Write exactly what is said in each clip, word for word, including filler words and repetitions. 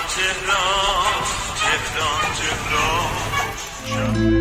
تهران تهران تهران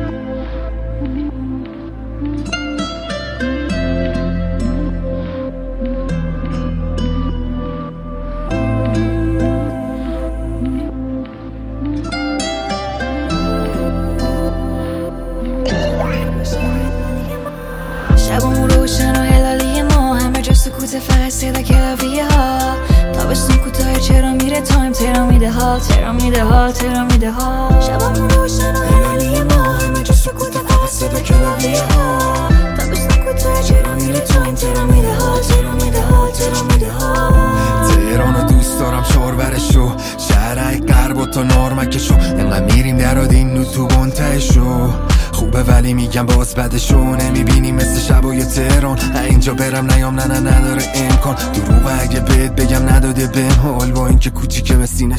شبمون روشن و هلالی ما همه جا سکوت فقط صدا کلاویه ها تابستون کوتاه چرا میره تایم ترا میده حال ترا میده حال ترا میده حال شبمون روشن و هلالی ما همه جا سکوت فقط صدا کلاویه ها تابستون کوتاه چرا میره تایم ترا میده حال ترا میده حال ترا میده حال تهرانو دوست دارم شورورشو شهرک غرب و تا نارمکشو انقدر میریم دراد این نو تو بنتهشو خوبه ولی میگم باز بدشو نمیبینی مثل شبای تهران اینجا برم نیام نه نه نداره امکان دروغ اگه بهت بگم نداده بهم حال با اینکه کوچیکه مسینه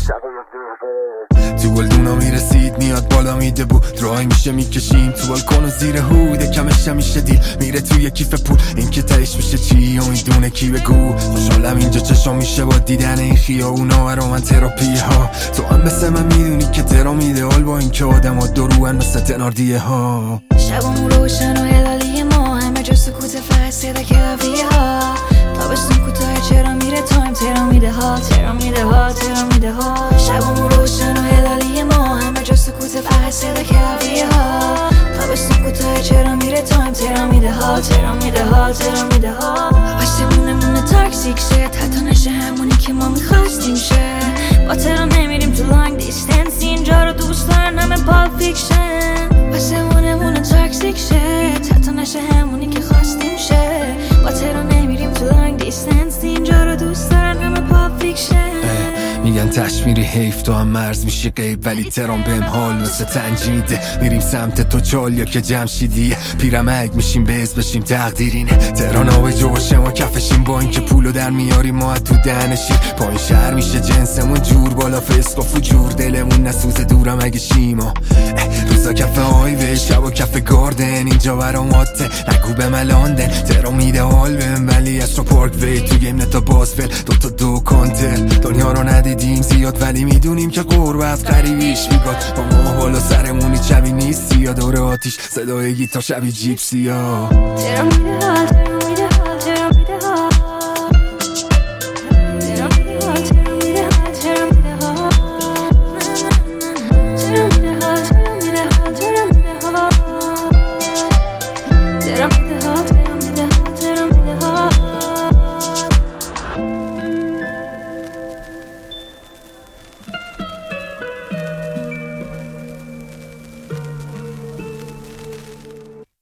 تو گلدونا میرسید میاد بالا میده بود رای میشه میکشیم تو بالکن و زیر هوده کمش میشه دیل میره توی کیف پول این که تهش میشه چی و این دونه کی بگو خوشحالم اینجا چشم میشه با دیدن این خیابونا و من تراپی ها تو هم مثل من میدونی که ترا میده حال با این که آدم ها دروان مثل تناردیه ها شبمون روشن و هلالی ما همه جا سکوت فقط صدا کلاویه ها تابستون کوتاه چرا میره تایم ترا میده حال ترا میده حال ترا میده حال شبمون روشن و هلالی ما همه جا سکوت فقط صدا کلاویه ها تابستون کوتاه چرا میره تایم ترا میده حال ترا میده حال ترا میده حال آسمونه مونه تاکسیک شه حتی نشه همونی که ما میخواستیم شه با ترا نمیریم تو لانگ دیستنس اینجا رو دوست دارن همه پاپ فیکشن آسمونه مونه تاکسیک شه حتی نشه همونی که خواستیم شه با ترا نمیریم تو لانگ دیستنس اینجا رو دوست دارن همه پاپ فیکشن میگن تشمیری حیف تو هم مرز میشی غیب ولی ترام بهم حال مثل تنجیده میریم سمت تو چال یا که جمشیدیه پیرمک میشیم بز بشیم تقدیرینه تهران آب جو باشه ما کفشیم با اینکه پولو در میاریم ما تو دهنشیم پایین شهر میشه جنسمون جور بالا فسق و فجور دلمون نسوز دورم اگه شیما روزا کف هایوی شب و کف گاردن اینجا برام عاده نگو به من لندن تهران میده حال بهم ولی از تو پارک وی تو گیم نتا بازفل دوتا دو کانتر دنیا رو ندیدیم زیاد ولی میدونیم که قربت قریبیش میگاد با ما بالا سرمونی چبی نیستی یا دور آتیش صدای گیتار شبی جیپسی ها ترا میده حال ترا میده